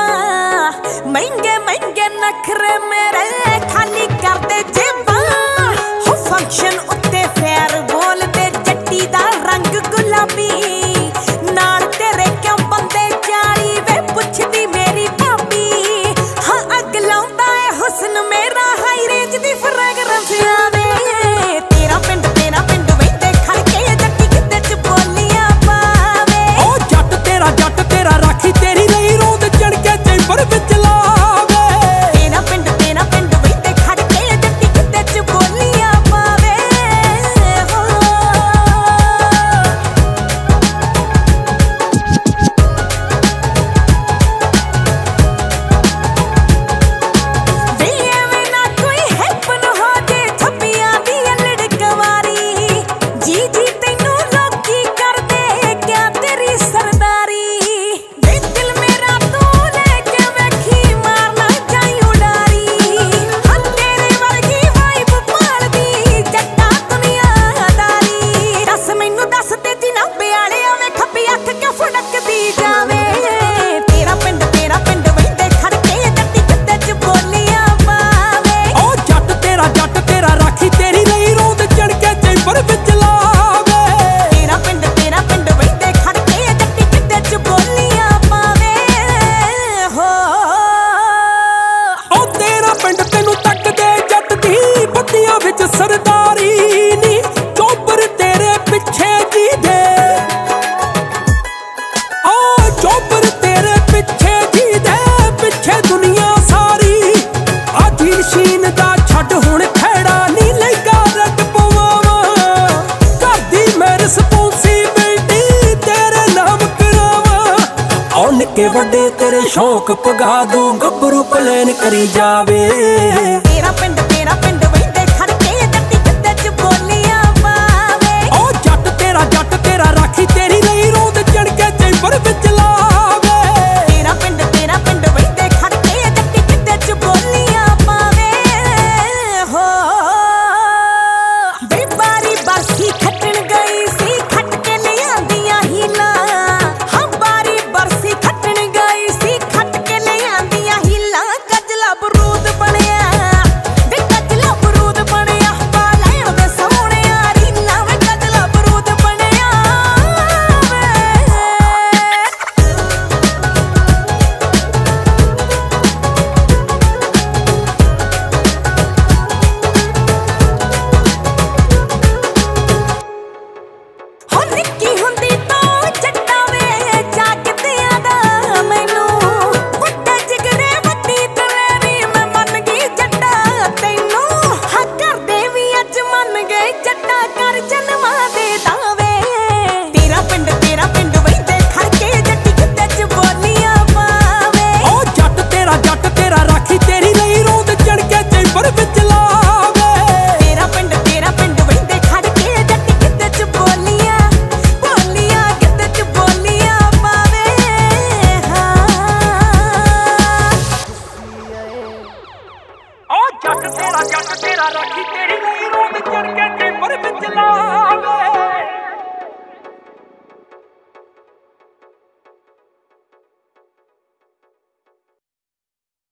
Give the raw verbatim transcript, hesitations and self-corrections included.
महंगे महंगे नखरे मेरे खाली करते जेबां हो फंक्शन उत्ते फेर बोलते जट्टी दा रंग गुलाबी नाल तेरे क्यों बंदे चाली वे पुछदी मेरी भाभी हाँ अग लाउंदा है हुस्न मेरा हाई रेंज दी फ्रेगरेंस आवे तेरा पिंड तेरा पिंड वैंदे खड़ के जट्टी किते च बोलियां पावे ओ जट तेरा जट तेरा राखी तेरी रही रोंद चढ़ के चैंबर विच लावे तेरा पिंड तेरा पिंड वैंदे खड़ के जट्टी किते च बोलियां पावे हो वे एवें ना कोई हैपन हो जे छप्पियां दी लड़कवारी जी जी तैनू लोकी कर दे क्या तेरी सरदारी वे दिल मेरा तू लेके वेखी मारना जाई उडारी हाँ तेरे वर्गी वाइब पालदी जट्टा दुनियादारी दस मैनू दस ते जनाबे आले आवे खब्बी अख क्यों फड़कदी जावे तेरा पिंड तेरा पिंड वैंदे खड़ के जट्टी किते च बोलियां पावे ओ जट तेरा जट तेरा राखी तेरी रही रोंद चढ़ के चैंबर विच लावे तेरा पिंड तेरा पिंड वैंदे खड़ के जट्टी किते च बोलियां पावे हो ओ तेरा पिंड तैनू तकदे जट दी बत्तियां विच सरदारी नी चोपर तेरे पिछे जी दे ओ चोपर तेरे पिछे जी दे पिछे दुनिया सारी आधी शीन दा छੱਡ हुण खैड़ा नी लैगा रट पवावा घर दी मैं रिस्पोंसिबिलिटी तेरे नाम करावा ओ निक्के वड्डे तेरे शौक पगा दूं गब्बरू प्लान करी जावे तेरा पिंड तेरा पिंड वैंदे खड़ के जट्टी किते च बोलियां पावे ओ जट तेरा जट तेरा राखी तेरी रही रोंद चढ़ के चैंबर विच लावे तेरा पिंड तेरा पिंड वैंदे खड़ के जट्टी किते च बोलियां पावे हो वे बारी बरसी खट्टण गई सी खट के लियांदियां हीलां हाँ बारी बरसी खट्टण गई सी खट के लियांदियां हीलां कजला बरूद बनिया वे कजला बरूद बनिया पा लैण दे सोहणिया रीलां वे कजला बरूद बनिया वे हो निक्की हुंदी तो जट्टा वे जागदियां दा मैनू वड्डे जिगरे वड्डी दलेरी मैं मन गई जट्टा तैनू हाँ करदे वी अज मन गए जट्टा कर जन्मां दे दावे तेरा पिंड तेरा पिंड वैंदे खड़ के जट्टी किते च बोलियां पावे ओ जट तेरा जट तेरा राखी तेरी रही रोंद चढ़ के चैंबर विच लावे तेरा पिंड तेरा पिंड वैंदे खड़ के जट्टी किते च बोलियां बोलियां किते च बोलियां पावे हाँ ओ जट तेरा जट तेरा राखी तेरी रही रोंद चढ़ के